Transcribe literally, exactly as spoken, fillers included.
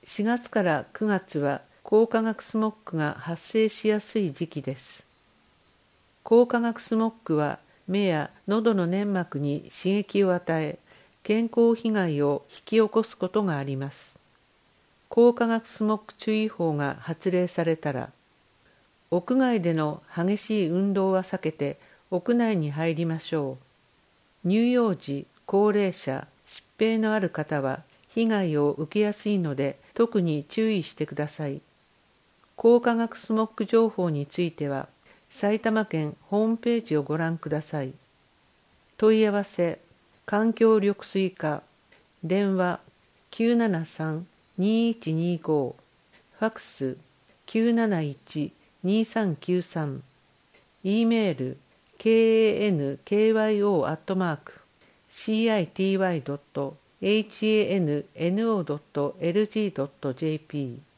しがつからくがつは光化学スモッグが発生しやすい時期です。光化学スモッグは目や喉の粘膜に刺激を与え、健康被害を引き起こすことがあります。光化学スモッグ注意報が発令されたら、屋外での激しい運動は避けて屋内に入りましょう。乳幼児、高齢者、疾病のある方は被害を受けやすいので特に注意してください。光化学スモッグ情報については、埼玉県ホームページをご覧ください。問い合わせ、環境緑水課、電話 きゅうななさん にいちにご、ファックス きゅうなないち にさんきゅうさん、E メール ケーエーエヌケーワイオー アットマーク シーアイティーワイドットエイチエーエヌエヌオードットエルジードットジェーピー